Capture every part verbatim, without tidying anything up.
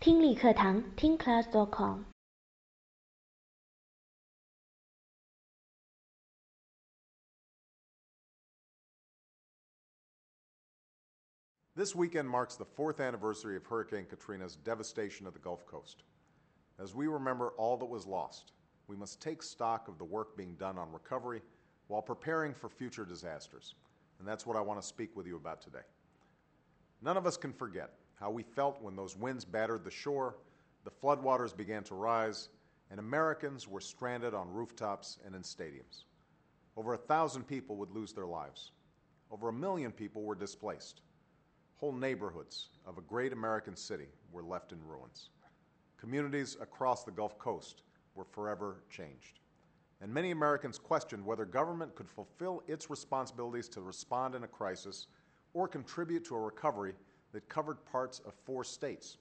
听力课堂听 class dot com。 This weekend marks the fourth anniversary of Hurricane Katrina's devastation of the Gulf Coast. As we remember all that was lost, we must take stock of the work being done on recovery while preparing for future disasters. And that's what I want to speak with you about today. None of us can forget how we felt when those winds battered the shore, the floodwaters began to rise, and Americans were stranded on rooftops and in stadiums. Over a thousand people would lose their lives. Over a million people were displaced. Whole neighborhoods of a great American city were left in ruins. Communities across the Gulf Coast were forever changed. And many Americans questioned whether government could fulfill its responsibilities to respond in a crisis or contribute to a recovery that covered parts of four states.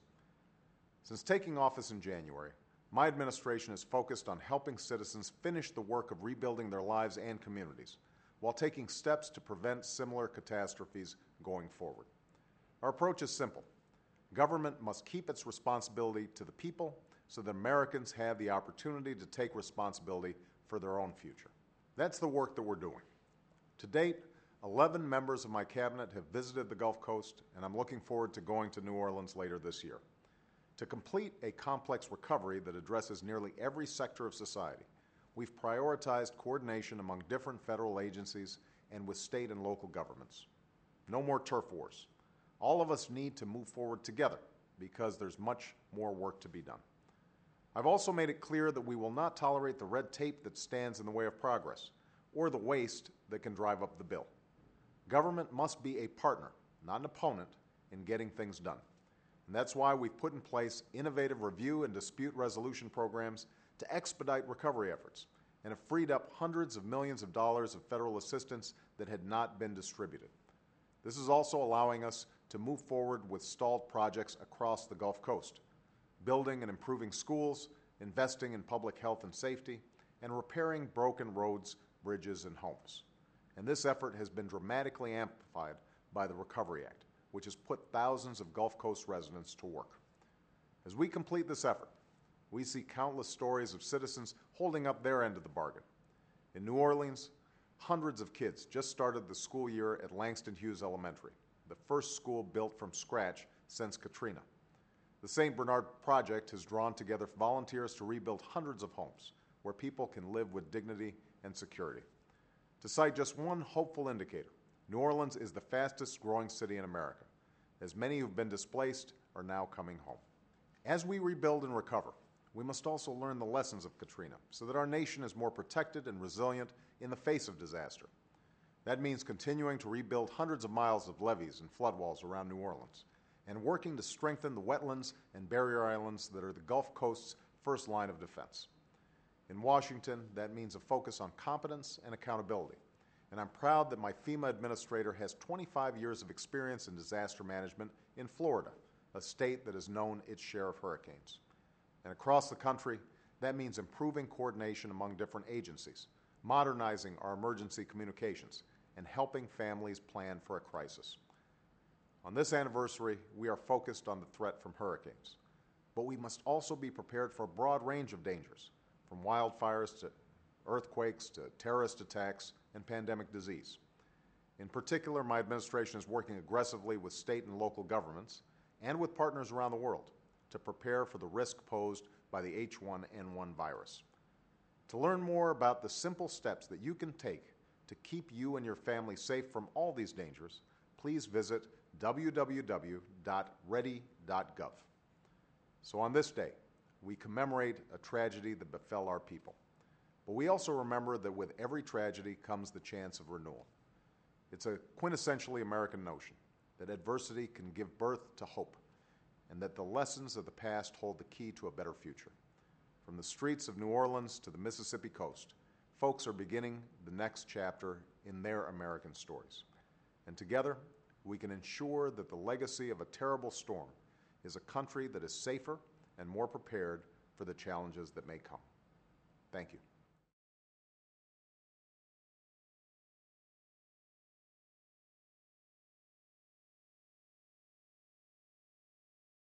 Since taking office in January, my administration is focused on helping citizens finish the work of rebuilding their lives and communities, while taking steps to prevent similar catastrophes going forward. Our approach is simple. Government must keep its responsibility to the people so that Americans have the opportunity to take responsibility for their own future. That's the work that we're doing. To date, eleven members of my cabinet have visited the Gulf Coast, and I'm looking forward to going to New Orleans later this year. To complete a complex recovery that addresses nearly every sector of society, we've prioritized coordination among different federal agencies and with state and local governments. No more turf wars. All of us need to move forward together because there's much more work to be done. I've also made it clear that we will not tolerate the red tape that stands in the way of progress or the waste that can drive up the bill. Government must be a partner, not an opponent, in getting things done. And that's why we've put in place innovative review and dispute resolution programs to expedite recovery efforts and have freed up hundreds of millions of dollars of federal assistance that had not been distributed. This is also allowing us to move forward with stalled projects across the Gulf Coast, building and improving schools, investing in public health and safety, and repairing broken roads, bridges, and homes. And this effort has been dramatically amplified by the Recovery Act, which has put thousands of Gulf Coast residents to work. As we complete this effort, we see countless stories of citizens holding up their end of the bargain. In New Orleans, hundreds of kids just started the school year at Langston Hughes Elementary, the first school built from scratch since Katrina. The Saint Bernard Project has drawn together volunteers to rebuild hundreds of homes where people can live with dignity and security. To cite just one hopeful indicator, New Orleans is the fastest growing city in America, as many who've been displaced are now coming home. As we rebuild and recover, we must also learn the lessons of Katrina so that our nation is more protected and resilient in the face of disaster. That means continuing to rebuild hundreds of miles of levees and floodwalls around New Orleans and working to strengthen the wetlands and barrier islands that are the Gulf Coast's first line of defense. In Washington, that means a focus on competence and accountability. And I'm proud that my FEMA administrator has twenty-five years of experience in disaster management in Florida, a state that has known its share of hurricanes. And across the country, that means improving coordination among different agencies, modernizing our emergency communications, and helping families plan for a crisis. On this anniversary, we are focused on the threat from hurricanes, but we must also be prepared for a broad range of dangers, from wildfires to earthquakes to terrorist attacks and pandemic disease. In particular, my administration is working aggressively with state and local governments and with partners around the world to prepare for the risk posed by the H one N one virus. To learn more about the simple steps that you can take to keep you and your family safe from all these dangers, please visit w w w dot ready dot gov. So on this day, we commemorate a tragedy that befell our people. But we also remember that with every tragedy comes the chance of renewal. It's a quintessentially American notion that adversity can give birth to hope, and that the lessons of the past hold the key to a better future. From the streets of New Orleans to the Mississippi coast, folks are beginning the next chapter in their American stories. And together, we can ensure that the legacy of a terrible storm is a country that is safer and more prepared for the challenges that may come. Thank you.